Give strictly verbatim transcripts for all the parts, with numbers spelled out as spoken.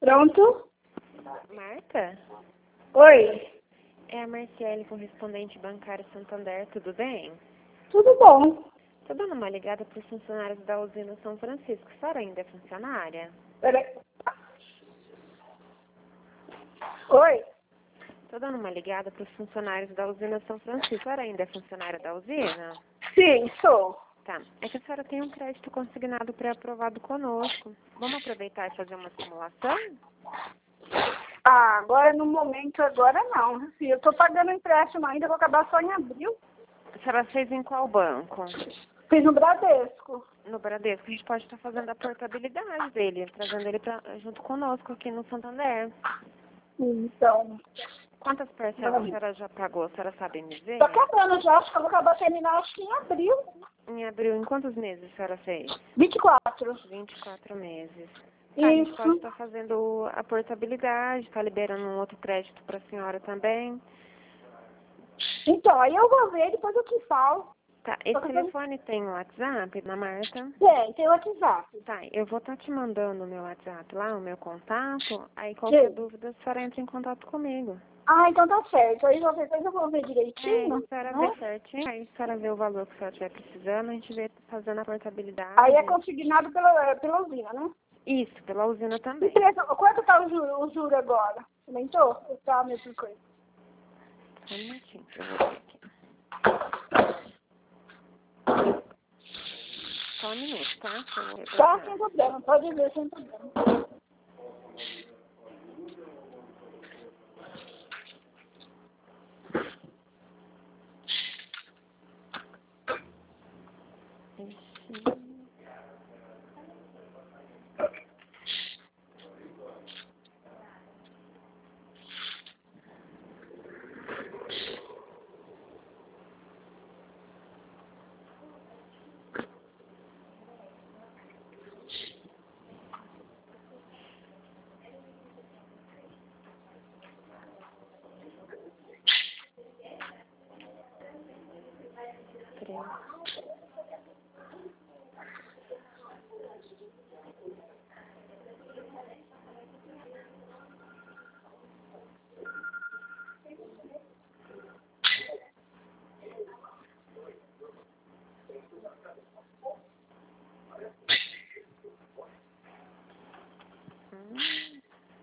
Pronto? Marta? Oi, É a Marciele, correspondente bancário Santander, tudo bem? tudo bom? Tô dando uma ligada para os funcionários da usina São Francisco. A senhora ainda é funcionária? Peraí. Oi? Tô dando uma ligada para os funcionários da usina São Francisco. A senhora ainda é funcionária da usina? Sim, sou. Tá. É que a senhora tem um crédito consignado pré-aprovado conosco. Vamos aproveitar e fazer uma simulação? Ah, agora no momento, agora não. Assim, eu tô pagando empréstimo ainda, vou acabar só em abril. A senhora fez em qual banco? Fiz no Bradesco. No Bradesco. A gente pode estar fazendo a portabilidade dele, trazendo ele pra, junto conosco aqui no Santander. Então, Quantas parcelas a senhora já pagou? A senhora sabe me dizer? tô acabando já, acho que eu vou acabar terminar acho que em abril. Em abril, em quantos meses a senhora fez? vinte e quatro. vinte e quatro meses. Tá, a gente pode Isso. estar fazendo a portabilidade, está liberando um outro crédito para a senhora também. Então, aí eu vou ver, depois eu te falo. Tá, esse telefone tem o WhatsApp da Marta? Tem, tem o WhatsApp. Tá, eu vou estar te mandando o meu WhatsApp lá, o meu contato, aí qualquer Sim. dúvida a senhora entra em contato comigo. Ah, então tá certo. Aí qualquer coisa eu vou ver É, direitinho, a senhora né? vê certinho, aí a senhora vê o valor que a senhora estiver precisando, a gente vê fazendo a portabilidade. Aí é consignado pela, pela usina, né? Isso, pela usina E também. preço, quanto tá o juro, o juro agora? Aumentou? Ou tá a mesma coisa? Só um minutinho, que eu vou ver aqui. Só um minuto, tá? Que eu vou Tá, repassar. sem problema. Pode ver, sem problema. Ixi. Três. Hum.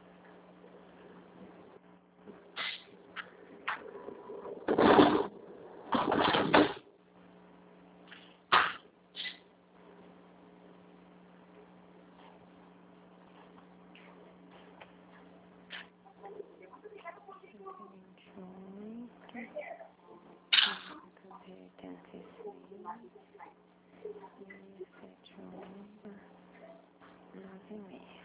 vinte e oito, quinhentos e oitenta e seis, seiscentos e setenta e um, nove e meio.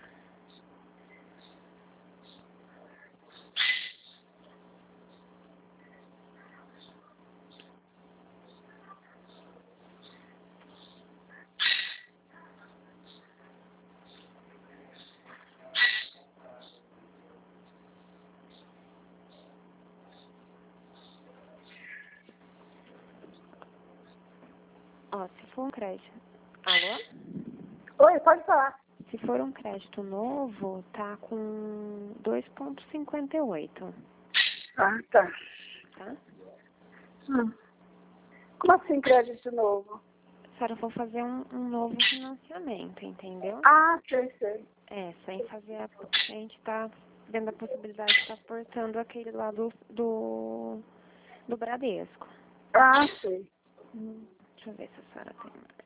Ó, se for um crédito. Alô? Oi, pode falar. Se for um crédito novo, tá com dois vírgula cinquenta e oito, Ah, tá. tá? Hum. Como assim crédito novo? A senhora for fazer um, um novo financiamento, entendeu? Ah, sei, sei. É, sem fazer a. A gente tá vendo a possibilidade de estar portando aquele lá do, do, do Bradesco. Ah, sei. Hum, deixa eu ver se a senhora tem mais.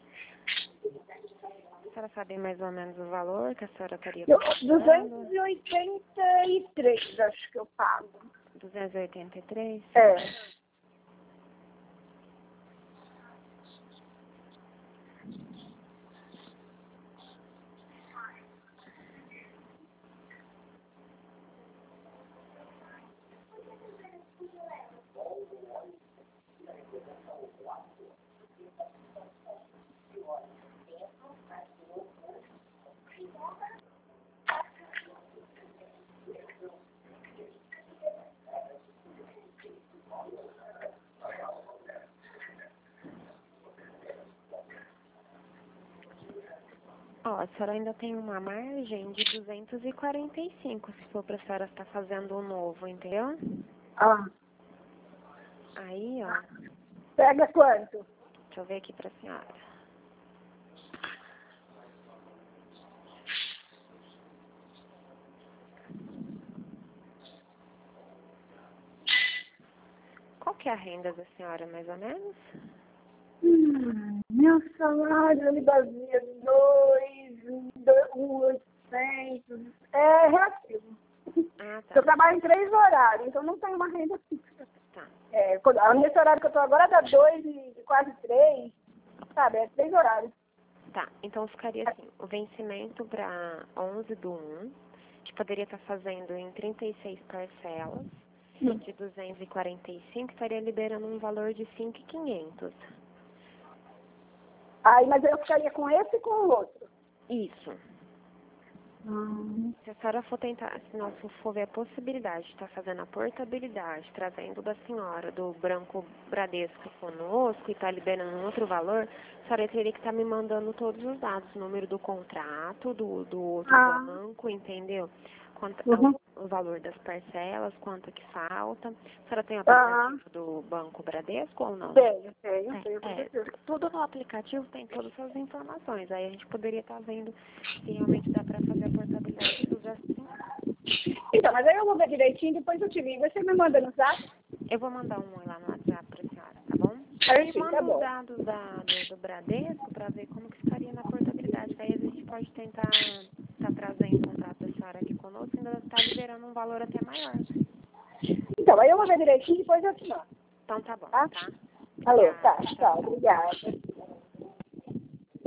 A senhora sabe mais ou menos o valor que a senhora estaria Eu, precisando? duzentos e oitenta e três acho que eu pago. duzentos e oitenta e três? É. Ó, a senhora ainda tem uma margem de duzentos e quarenta e cinco, se for pra senhora estar fazendo um novo, entendeu? Ah. Aí, ó, Pega quanto? deixa eu ver aqui pra senhora. Qual que é a renda da senhora, mais ou menos? Hum, meu salário ele baseia dois, dois, um, oitocentos. É relativo. Ah, Eu tá. trabalho em três horários, então não tenho uma renda fixa. Tá. É, quando- nesse horário que eu estou agora dá dois e quase três, sabe? É três horários. Tá, então ficaria assim, o vencimento para onze do um, a gente poderia estar fazendo em trinta e seis parcelas, Hum. de duzentos e quarenta e cinco, estaria liberando um valor de cinco mil e quinhentos. Aí, mas eu ficaria com esse e com o outro. Isso. Hum. Se a senhora for tentar, se nós for ver a possibilidade de estar fazendo a portabilidade, trazendo da senhora do Branco Bradesco conosco e estar liberando um outro valor, a senhora teria que estar me mandando todos os dados, o número do contrato, do, do outro Ah. banco, entendeu? Quanto, Uhum. o, o valor das parcelas, quanto que falta. A senhora tem o Ah. aplicativo do Banco Bradesco ou não? Tenho, tenho, É, tenho. é, professor. tu- tudo no aplicativo tem todas essas informações. Aí a gente poderia estar vendo se realmente dá para fazer a portabilidade dos assim. Então, mas aí eu vou ver direitinho, depois eu te ligo. Você me manda no zap? Eu vou mandar um oi lá no WhatsApp para a senhora, tá bom? Aí E sim, tá manda os bom. dados da, do, do Bradesco para ver como que ficaria na portabilidade. Daí a gente pode tentar estar trazendo o contrato da senhora aqui conosco e ainda está liberando um valor até maior. Então, aí eu vou ver direitinho, depois eu te mando. Então tá bom, Tá? tá? Alô, Obrigada. tá, Tchau, tá, tchau. obrigada.